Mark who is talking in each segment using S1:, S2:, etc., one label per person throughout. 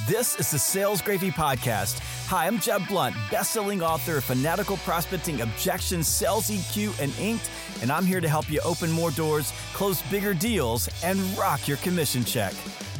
S1: This is the Sales Gravy Podcast. Hi, I'm Jeb Blunt, best-selling author of Fanatical Prospecting, Objections, Sales EQ, and Inked, and I'm here to help you open more doors, close bigger deals, and rock your commission check.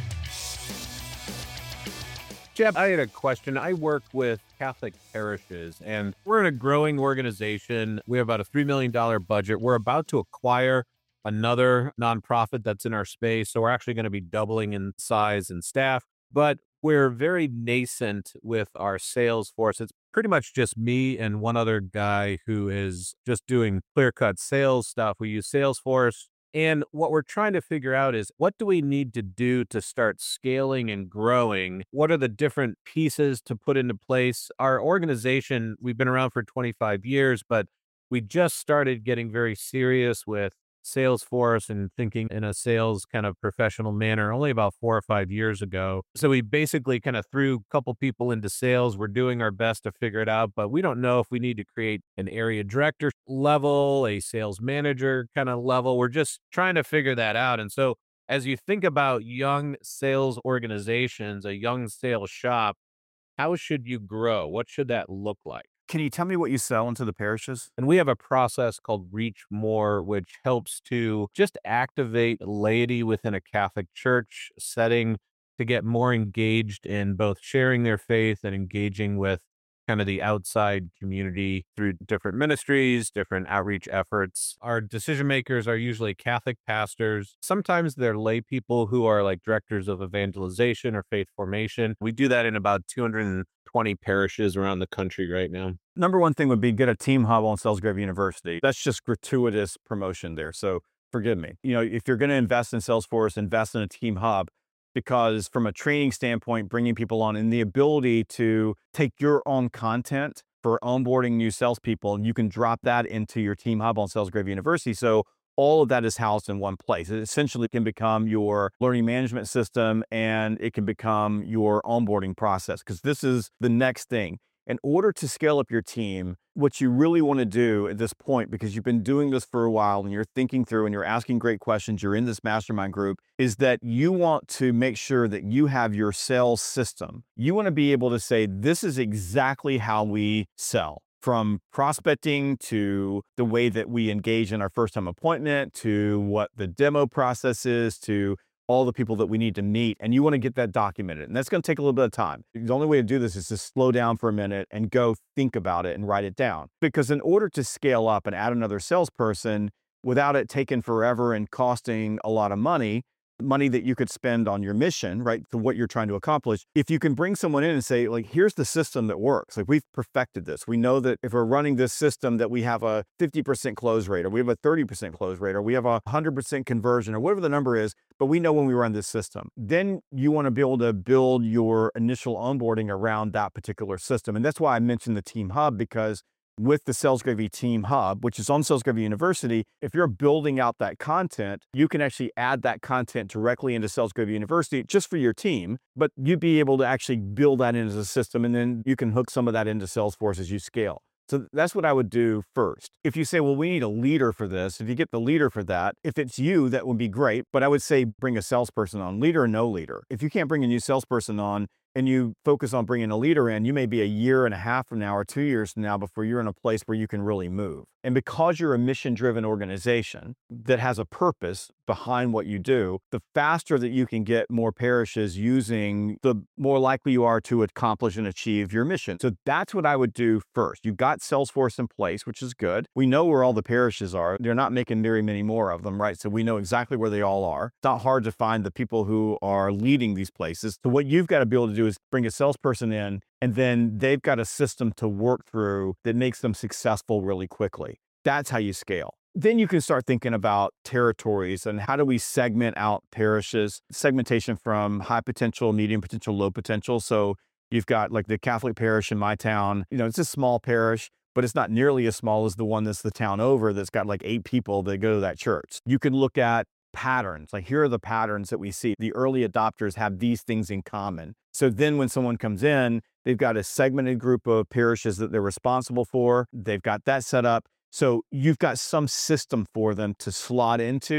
S2: Jeb, I had a question. I work with Catholic parishes, and we're in a growing organization. We have about a $3 million budget. We're about to acquire another nonprofit that's in our space, so we're actually going to be doubling in size and staff, but we're very nascent with our sales force. It's pretty much just me and one other guy who is just doing clear-cut sales stuff. We use Salesforce. And what we're trying to figure out is, what do we need to do to start scaling and growing? What are the different pieces to put into place? Our organization, we've been around for 25 years, but we just started getting very serious with Salesforce and thinking in a sales kind of professional manner only about 4 or 5 years ago. So we basically kind of threw a couple people into sales. We're doing our best to figure it out, but we don't know if we need to create an area director level, a sales manager kind of level. We're just trying to figure that out. And so as you think about young sales organizations, a young sales shop, how should you grow? What should that look like?
S3: Can you tell me what you sell into the parishes?
S2: And we have a process called Reach More, which helps to just activate laity within a Catholic church setting to get more engaged in both sharing their faith and engaging with kind of the outside community through different ministries, different outreach efforts. Our decision makers are usually Catholic pastors. Sometimes they're lay people who are like directors of evangelization or faith formation. We do that in about 220 parishes around the country right now.
S3: Number one thing would be get a team hub on Sales Gravy University. That's just gratuitous promotion there. So forgive me. If you're going to invest in Salesforce, invest in a team hub, because from a training standpoint, bringing people on and the ability to take your own content for onboarding new salespeople, and you can drop that into your team hub on Sales Gravy University. So all of that is housed in one place. It essentially can become your learning management system, and it can become your onboarding process, because this is the next thing. In order to scale up your team, what you really want to do at this point, because you've been doing this for a while and you're thinking through and you're asking great questions, you're in this mastermind group, is that you want to make sure that you have your sales system. You want to be able to say, this is exactly how we sell. From prospecting to the way that we engage in our first time appointment, to what the demo process is, to all the people that we need to meet, and you want to get that documented. And that's going to take a little bit of time. The only way to do this is to slow down for a minute and go think about it and write it down. Because in order to scale up and add another salesperson without it taking forever and costing a lot of money that you could spend on your mission, right, to what you're trying to accomplish. If you can bring someone in and say, like, here's the system that works. Like, we've perfected this. We know that if we're running this system that we have a 50% close rate, or we have a 30% close rate, or we have a 100% conversion, or whatever the number is, but we know when we run this system. Then you want to be able to build your initial onboarding around that particular system. And that's why I mentioned the Team Hub, because with the Sales Gravy Team Hub, which is on Sales Gravy University, if you're building out that content, you can actually add that content directly into Sales Gravy University just for your team, but you'd be able to actually build that into the system, and then you can hook some of that into Salesforce as you scale. So that's what I would do first. If you say, well, we need a leader for this, if you get the leader for that, if it's you, that would be great. But I would say bring a salesperson on, leader or no leader. If you can't bring a new salesperson on and you focus on bringing a leader in, you may be a year and a half from now or 2 years from now before you're in a place where you can really move. And because you're a mission-driven organization that has a purpose behind what you do, the faster that you can get more parishes using, the more likely you are to accomplish and achieve your mission. So that's what I would do first. You've got Salesforce in place, which is good. We know where all the parishes are. They're not making very many more of them, right? So we know exactly where they all are. It's not hard to find the people who are leading these places. So what you've got to be able to do is bring a salesperson in, and then they've got a system to work through that makes them successful really quickly. That's how you scale. Then you can start thinking about territories and how do we segment out parishes, segmentation from high potential, medium potential, low potential. So you've got like the Catholic parish in my town, it's a small parish, but it's not nearly as small as the one that's the town over that's got like 8 people that go to that church. You can look at patterns, like here are the patterns that we see. The early adopters have these things in common. So then when someone comes in, they've got a segmented group of parishes that they're responsible for. They've got that set up. So you've got some system for them to slot into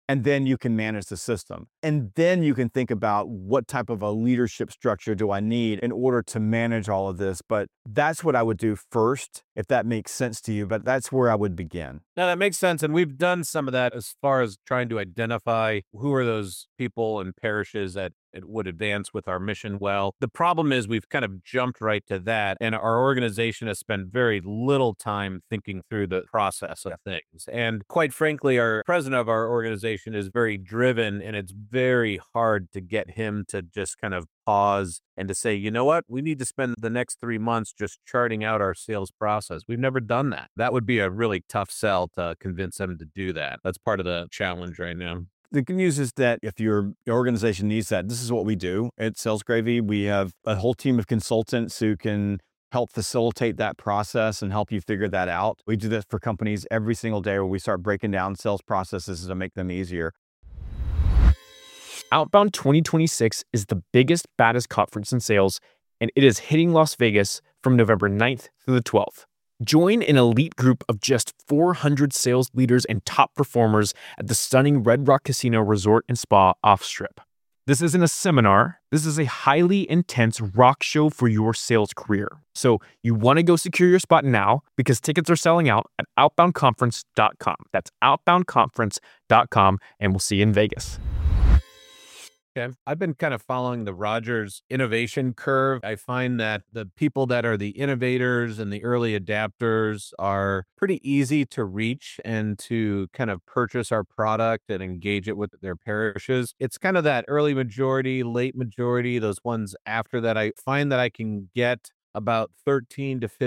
S3: And then you can manage the system. And then you can think about what type of a leadership structure do I need in order to manage all of this. But that's what I would do first, if that makes sense to you. But that's where I would begin.
S2: No, that makes sense. And we've done some of that as far as trying to identify who are those people and parishes that it would advance with our mission well. The problem is we've kind of jumped right to that, and our organization has spent very little time thinking through the process of things. And quite frankly, our president of our organization is very driven, and it's very hard to get him to just kind of pause and to say, you know what, we need to spend the next 3 months just charting out our sales process. We've never done that. That would be a really tough sell to convince him to do that. That's part of the challenge right now.
S3: The good news is that if your organization needs that, this is what we do at Sales Gravy. We have a whole team of consultants who can help facilitate that process and help you figure that out. We do this for companies every single day where we start breaking down sales processes to make them easier.
S4: Outbound 2026 is the biggest, baddest conference in sales, and it is hitting Las Vegas from November 9th through the 12th. Join an elite group of just 400 sales leaders and top performers at the stunning Red Rock Casino Resort and Spa off-strip. This isn't a seminar. This is a highly intense rock show for your sales career. So you want to go secure your spot now because tickets are selling out at outboundconference.com. That's outboundconference.com, and we'll see you in Vegas.
S2: Okay. I've been kind of following the Rogers innovation curve. I find that the people that are the innovators and the early adapters are pretty easy to reach and to kind of purchase our product and engage it with their parishes. It's kind of that early majority, late majority, those ones after that. I find that I can get about 13 to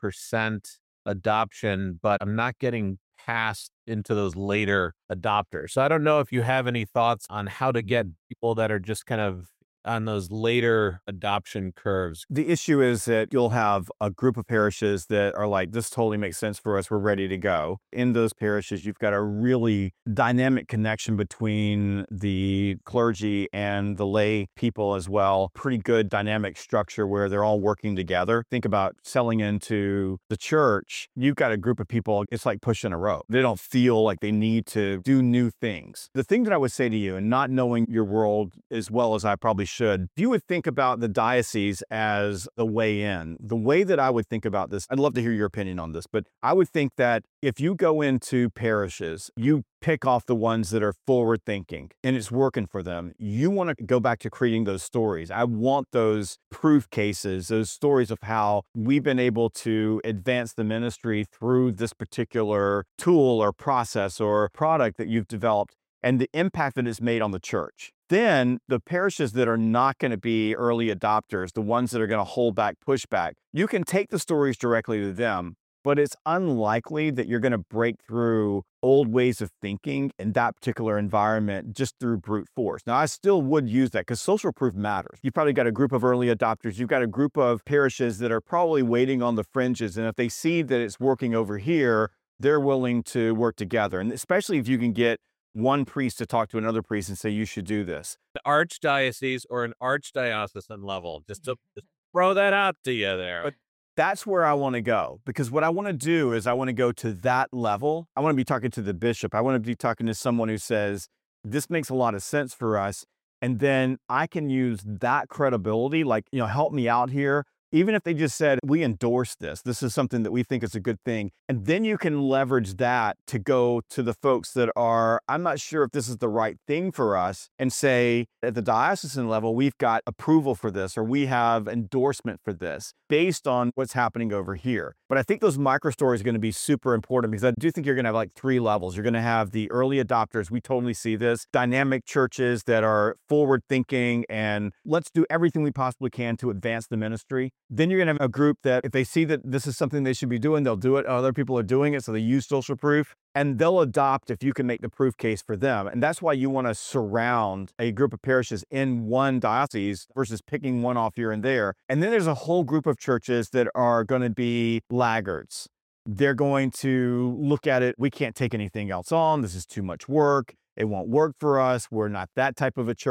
S2: 15% adoption, but I'm not getting past into those later adopters. So I don't know if you have any thoughts on how to get people that are just kind of on those later adoption curves.
S3: The issue is that you'll have a group of parishes that are like, this totally makes sense for us. We're ready to go. In those parishes, you've got a really dynamic connection between the clergy and the lay people as well. Pretty good dynamic structure where they're all working together. Think about selling into the church. You've got a group of people, it's like pushing a rope. They don't feel like they need to do new things. The thing that I would say to you, and not knowing your world as well as I probably should, you would think about the diocese as the way in. The way that I would think about this, I'd love to hear your opinion on this, but I would think that if you go into parishes, you pick off the ones that are forward thinking and it's working for them. You want to go back to creating those stories. I want those proof cases, those stories of how we've been able to advance the ministry through this particular tool or process or product that you've developed and the impact that it's made on the church. Then the parishes that are not going to be early adopters, the ones that are going to hold back, push back, you can take the stories directly to them, but it's unlikely that you're going to break through old ways of thinking in that particular environment just through brute force. Now, I still would use that because social proof matters. You've probably got a group of early adopters. You've got a group of parishes that are probably waiting on the fringes. And if they see that it's working over here, they're willing to work together. And especially if you can get one priest to talk to another priest and say, you should do this.
S2: The archdiocese or an archdiocesan level, just throw that out to you there.
S3: But that's where I want to go, because what I want to do is I want to go to that level. I want to be talking to the bishop. I want to be talking to someone who says, this makes a lot of sense for us. And then I can use that credibility, like, help me out here. Even if they just said, we endorse this, this is something that we think is a good thing. And then you can leverage that to go to the folks that are, I'm not sure if this is the right thing for us, and say, at the diocesan level, we've got approval for this, or we have endorsement for this based on what's happening over here. But I think those micro stories are going to be super important, because I do think you're going to have like 3 levels. You're going to have the early adopters. We totally see this. Dynamic churches that are forward thinking and let's do everything we possibly can to advance the ministry. Then you're going to have a group that if they see that this is something they should be doing, they'll do it. Other people are doing it, so they use social proof, and they'll adopt if you can make the proof case for them. And that's why you want to surround a group of parishes in one diocese versus picking one off here and there. And then there's a whole group of churches that are going to be laggards. They're going to look at it, we can't take anything else on. This is too much work. It won't work for us. We're not that type of a church.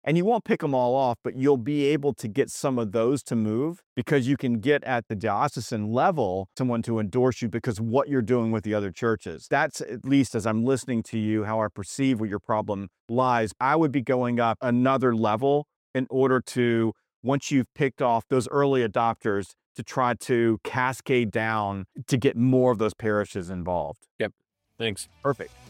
S3: And you won't pick them all off, but you'll be able to get some of those to move because you can get at the diocesan level someone to endorse you because of what you're doing with the other churches. That's, at least as I'm listening to you, how I perceive where your problem lies. I would be going up another level in order to, once you've picked off those early adopters, to try to cascade down to get more of those parishes involved.
S2: Yep. Thanks.
S3: Perfect.